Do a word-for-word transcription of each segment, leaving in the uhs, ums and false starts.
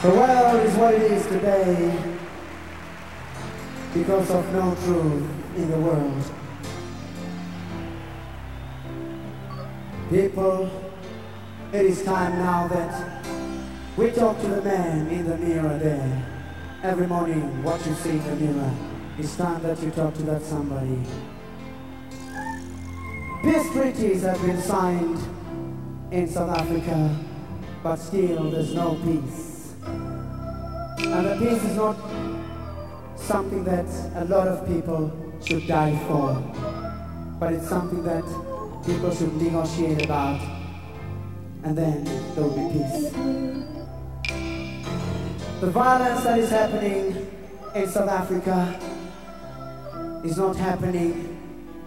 The world is what it is today because of no truth in the world. People, it is time now that we talk to the man in the mirror there. Every morning, what you see in the mirror, it's time that you talk to that somebody. Peace treaties have been signed in South Africa, but still there's no peace. And the peace is not something that a lot of people should die for, but it's something that people should negotiate about, and then there will be peace. The violence that is happening in South Africa is not happening,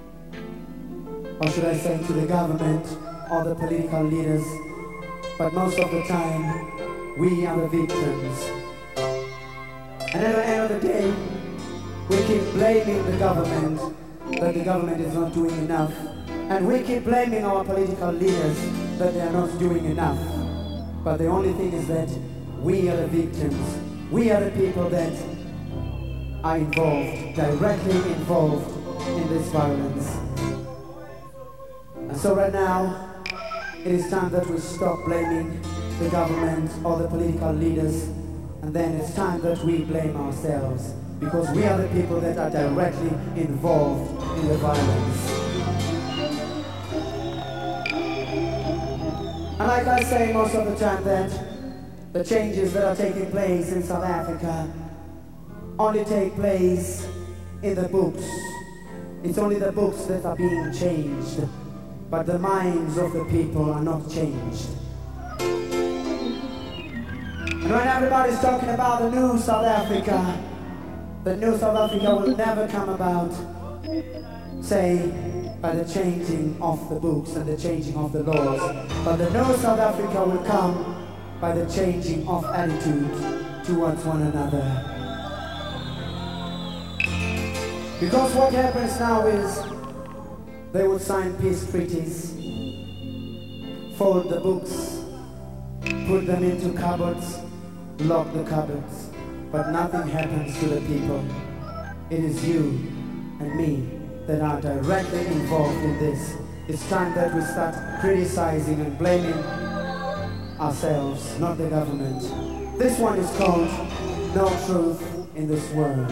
or should I say, to the government or the political leaders, but most of the time, we are the victims. And at the end of the day, we keep blaming the government that the government is not doing enough. And we keep blaming our political leaders that they are not doing enough. But the only thing is that we are the victims. We are the people that are involved, directly involved in this violence. And so right now, it is time that we stop blaming the government or the political leaders, and then it's time that we blame ourselves, because we are the people that are directly involved in the violence. And like I say most of the time, that the changes that are taking place in South Africa only take place in the books. It's only the books that are being changed, but the minds of the people are not changed. And when everybody's talking about the new South Africa, the new South Africa will never come about, say, by the changing of the books and the changing of the laws, but the new South Africa will come by the changing of attitude towards one another. Because what happens now is they will sign peace treaties, fold the books, put them into cupboards, lock the cupboards, but nothing happens to the people. It is you and me that are directly involved in this. It's time that we start criticizing and blaming ourselves, not the government. This one is called No Truth in This World.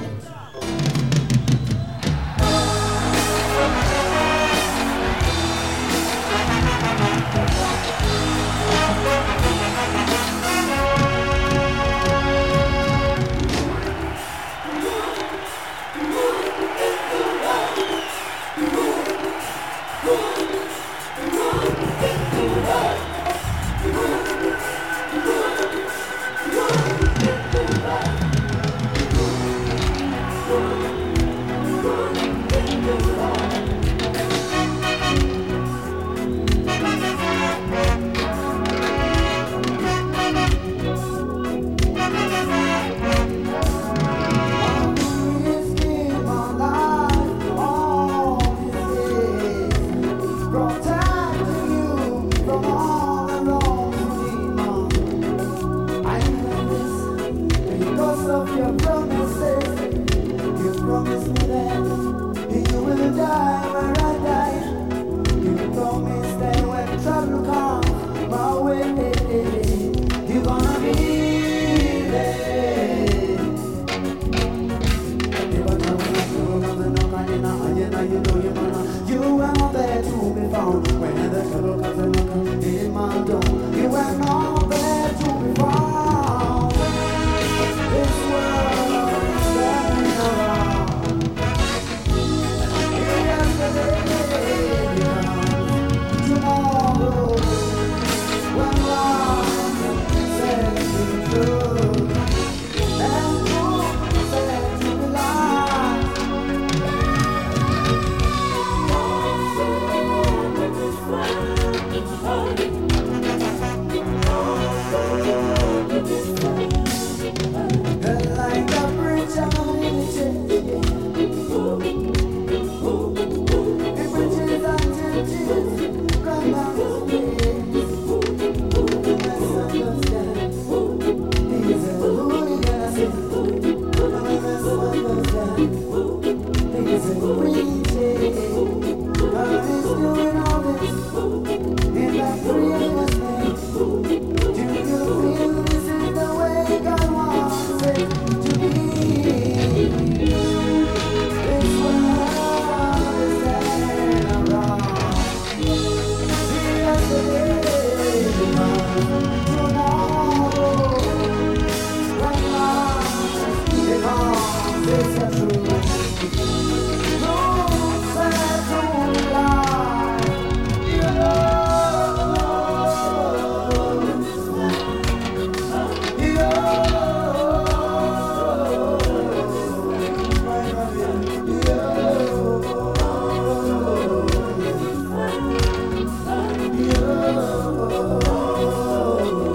Oh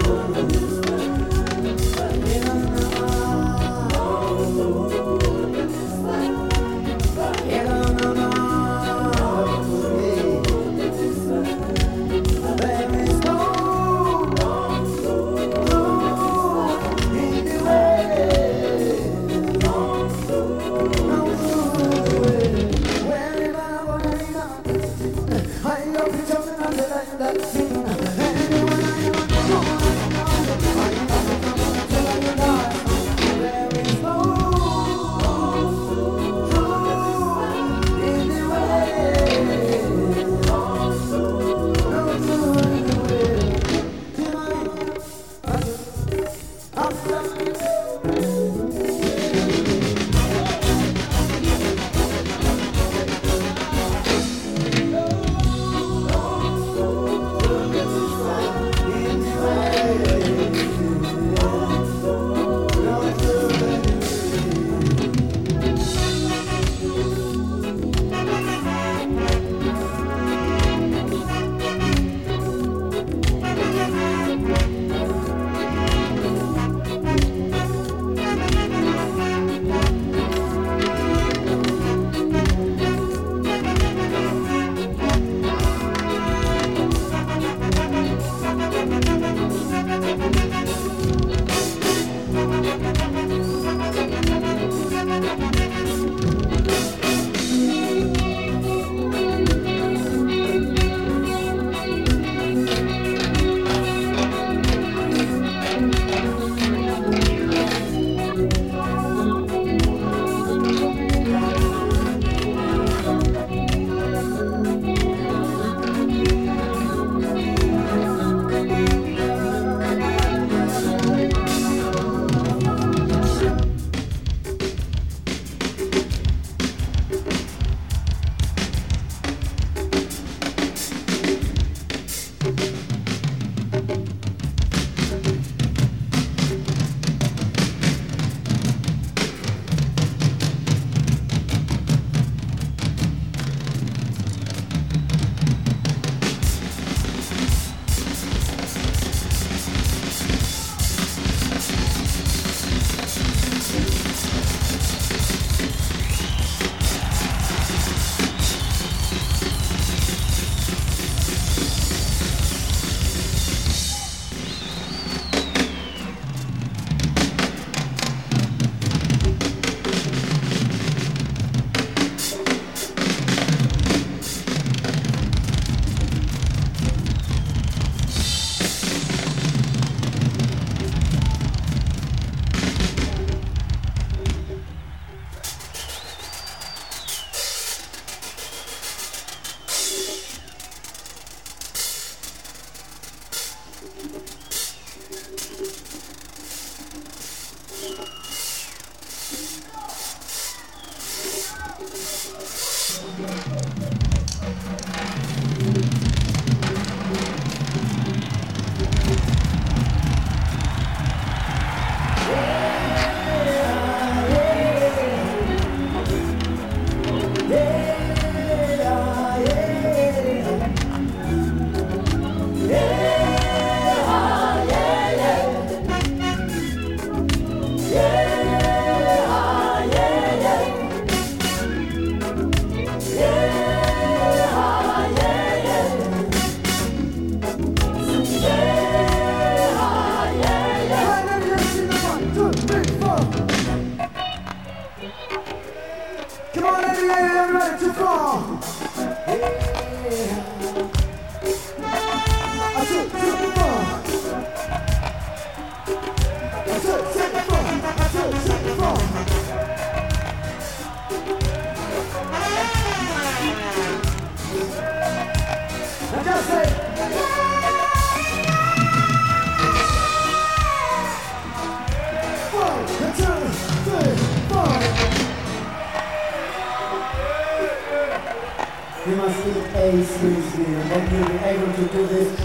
must keep Ace with me, and then you'll be able to do this.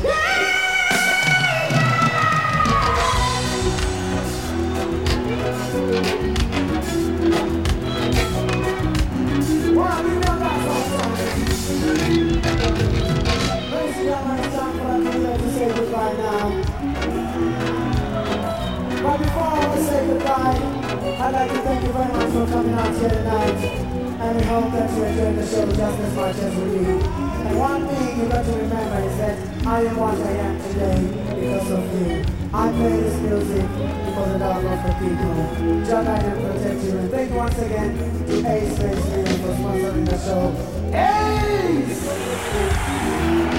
Well, we know that's awesome. Ladies and gentlemen, it's time for us to say goodbye now. But before I say goodbye, I'd like to thank you very much for coming out here tonight. And we hope that you enjoyed the show just as much as we did. And one thing you got to remember is that I am what I am today because of you. I play this music for the love of the people. John, I can protect you. And thank you once again to Ace Face for sponsoring the show. Ace!